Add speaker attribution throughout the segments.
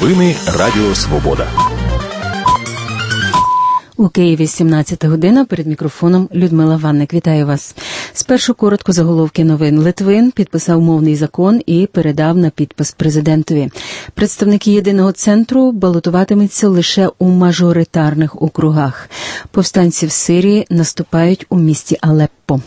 Speaker 1: Новини Радіо Свобода.
Speaker 2: У Києві 17 година, перед мікрофоном Людмила Ванник. Вітаю вас. Спершу коротко заголовки новин. Литвин підписав мовний закон і передав на підпис президентові. Представники Єдиного центру балотуватимуться лише у мажоритарних округах. Повстанці в Сирії наступають у місті Алеппо.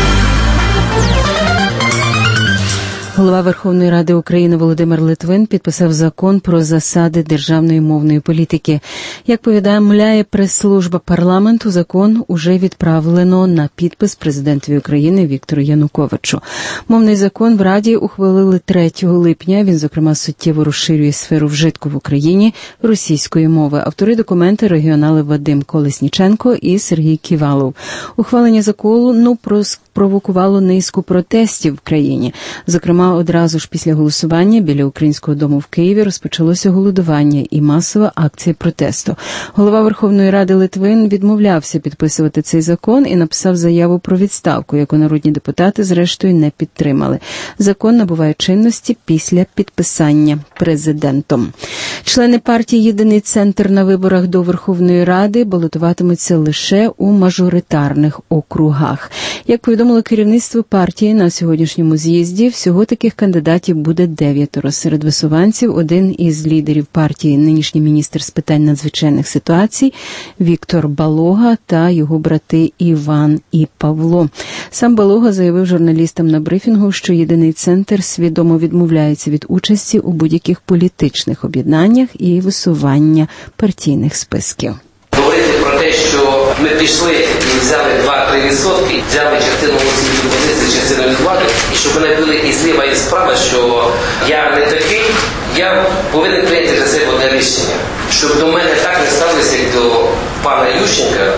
Speaker 2: Голова Верховної Ради України Володимир Литвин підписав закон про засади державної мовної політики. Як повідомляє прес-служба парламенту, закон уже відправлено на підпис президентові України Віктору Януковичу. Мовний закон в Раді ухвалили 3 липня. Він, зокрема, суттєво розширює сферу вжитку в Україні російської мови. Автори документу – регіонали Вадим Колесніченко і Сергій Ківалов. Ухвалення закону спровокувало низку протестів в країні. Зокрема, одразу ж після голосування біля Українського дому в Києві розпочалося голодування і масова акція протесту. Голова Верховної Ради Литвин відмовлявся підписувати цей закон і написав заяву про відставку, яку народні депутати, зрештою, не підтримали. Закон набуває чинності після підписання президентом. Члени партії «Єдиний центр» на виборах до Верховної Ради балотуватимуться лише у мажоритарних округах. Як повідомило керівництво партії на сьогоднішньому з'їзді, всього таких кандидатів буде 9. Серед висуванців один із лідерів партії, нинішній міністр з питань надзвичайних ситуацій Віктор Балога та його брати Іван і Павло. Сам Балога заявив журналістам на брифінгу, що «Єдиний центр» свідомо відмовляється від участі у будь-яких політичних об'єднаннях і висування партійних списків.
Speaker 3: Говорити про те, що ми пішли і взяли 2-3%, взяли частину російської позиції, частину від влади, і щоб вони були і зліва, і справа, що я не такий, я повинен прийняти для себе одне рішення, щоб до мене так не ставилися, як до пана Ющенка.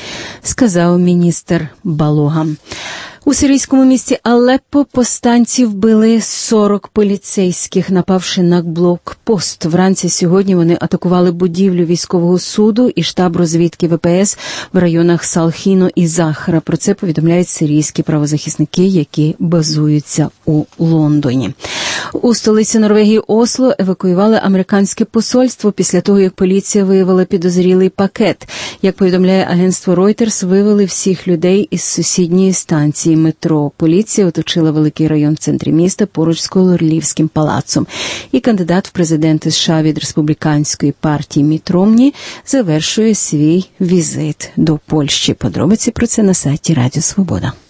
Speaker 2: Сказав міністр Балога. У сирійському місті Алеппо повстанці вбили 40 поліцейських, напавши на блокпост. Вранці сьогодні вони атакували будівлю військового суду і штаб розвідки ВПС в районах Салхіно і Захара. Про це повідомляють сирійські правозахисники, які базуються у Лондоні. У столиці Норвегії Осло евакуювали американське посольство після того, як поліція виявила підозрілий пакет. Як повідомляє агентство Reuters, вивели всіх людей із сусідньої станції метро. Поліція оточила великий район в центрі міста поруч з Королівським палацом. І кандидат в президенти США від республіканської партії Мітт Ромні завершує свій візит до Польщі. Подробиці про це на сайті Радіо Свобода.